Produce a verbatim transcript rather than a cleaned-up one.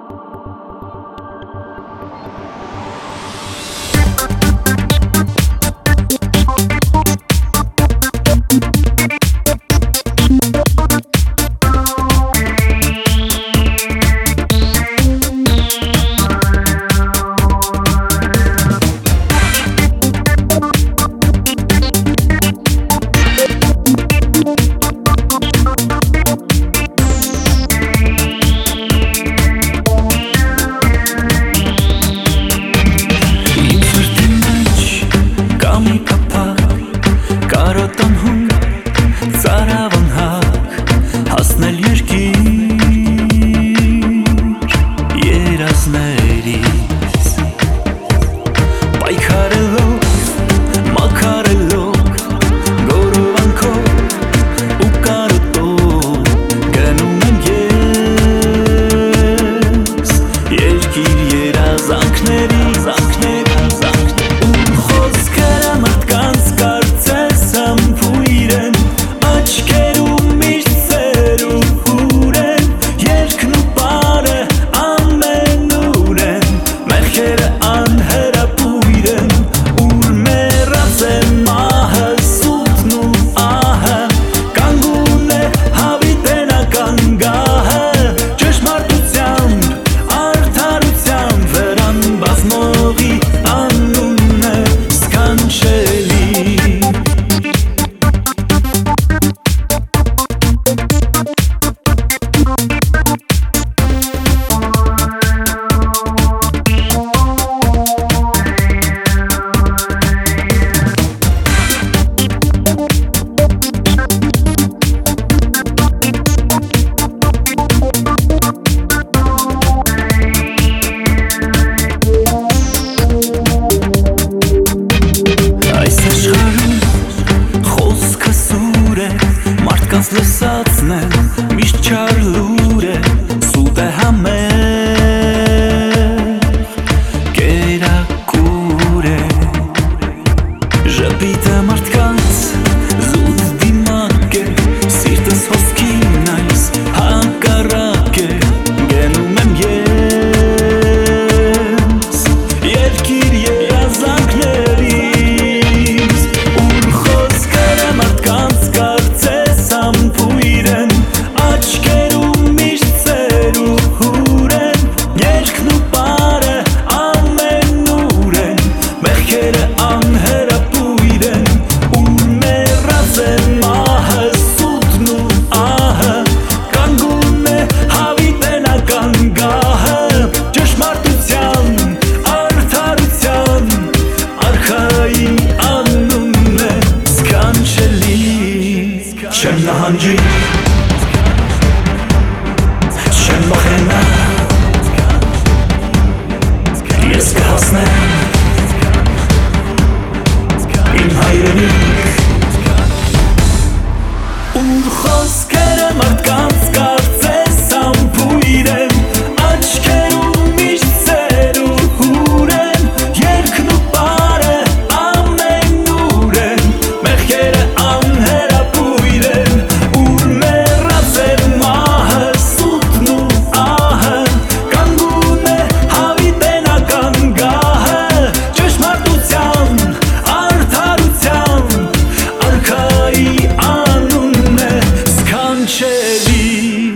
Մարդկանց լսածն է, միշտ չար լուր է, սուտ է համեղ, կերակուր է, ժպիտը մարդկանց զուտ դիմակ է, սիրտս հոսքին այս հակառակ է, գնում եմ ես, երկիր երազանքներից, ուր խոսքերը մարդկանց կարծես համբույր են, աչքերում միշտ սեր ու հուր են, երգն ու պարը ամենուր են, մեղքերը անհրապույր են, ուր մեռած է մահը, սուտն ու ահը, կանգուն է հավիտենական գահը, ճշմարտության, արդարության, արքայի անունն է սքանչելի, չեմ նահանջի, չեմ վախենա, ես կհասնեմ իմ հայրենիք, ուր խոսքերը մարդկանց կարծես համբույր են, աչքերում միշտ սեր ու հուր են, երգն ու պարը ամենուր են, մեղքերը անհրապույր են, ուր մեռած է մահը, սուտն ու ահը, կանգուն է հավիտենական գահը, ճշմարտության, արդարության, արքայի անունն է սքանչելի